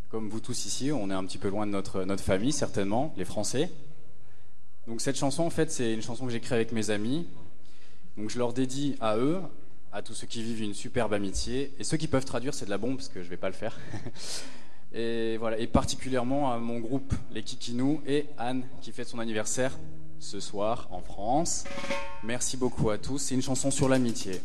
comme vous tous ici, on est un petit peu loin de notre famille, certainement, les Français. Donc cette chanson, en fait, c'est une chanson que j'ai créée avec mes amis. Donc je leur dédie à eux, à tous ceux qui vivent une superbe amitié. Et ceux qui peuvent traduire, c'est de la bombe, parce que je ne vais pas le faire. Et voilà, et particulièrement à mon groupe, les Kikinous, et Anne, qui fête son anniversaire ce soir en France. Merci beaucoup à tous. C'est une chanson sur l'amitié.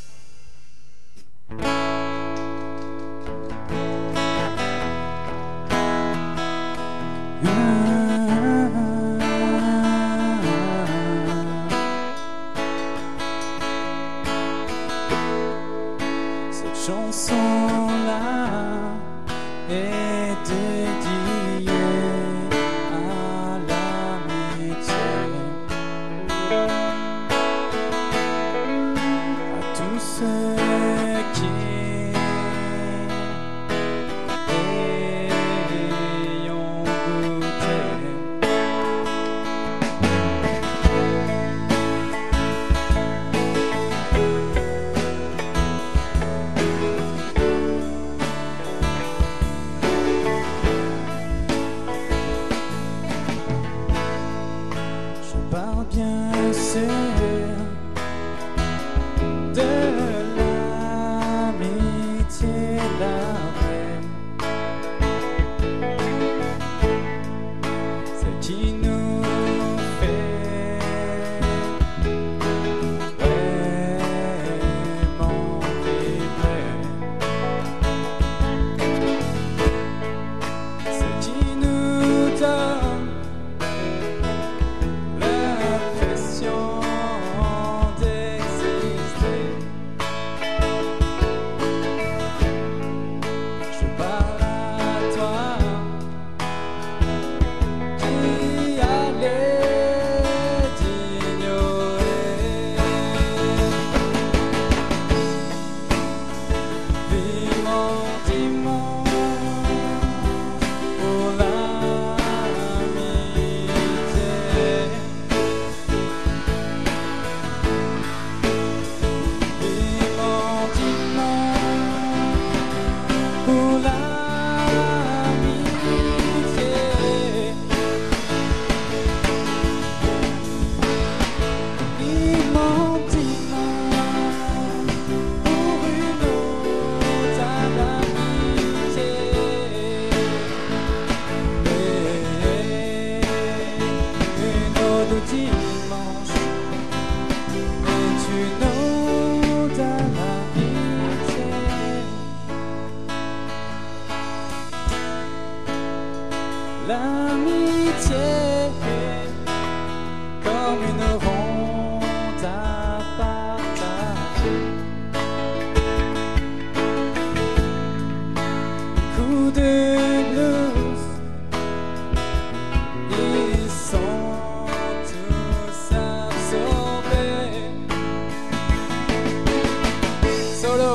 Cette chanson-là est dédiée à l'amitié, à tous ceux qui ayant goûté Je parle bien sûr de l'amitié, la vraie, celle qui nous fait vraiment vibrer, celle qui nous donne l'impression d'exister. Je parle à toi qui allais d'ignorer. Vivons dimanche pour l'amitié. Vivons dimanche pour l'amitié. Vivons dimanche pour une autre amitié. Une autre dimanche est une autre amitié. L'amitié est comme une ronde à partager. Coups de blues, ils sont tous absorbés. Solo.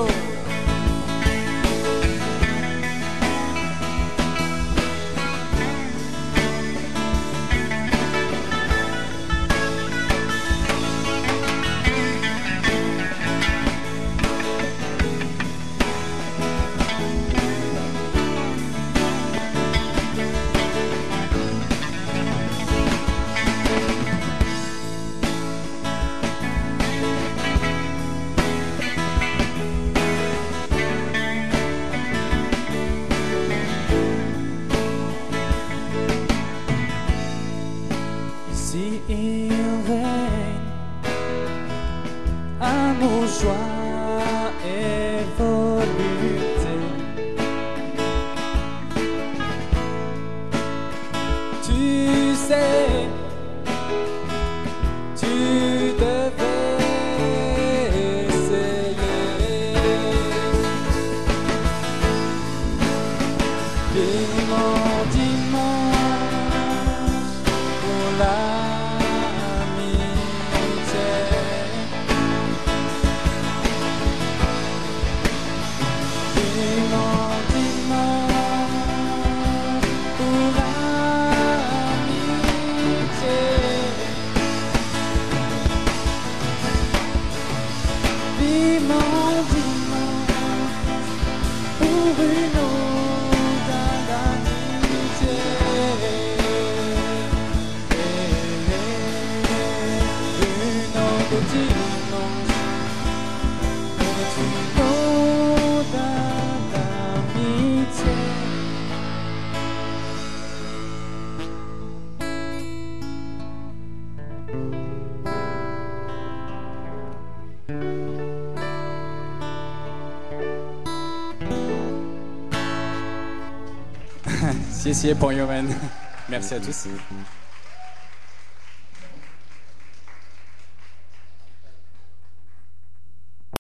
Si il règne amour, joie et volupté, tu sais, tu devais essayer. Vivons dimanche pour l'amitié. Vivons dimanche pour l'amitié. Vivons dimanche pour une autre amitié. 谢谢朋友们. Merci à tous.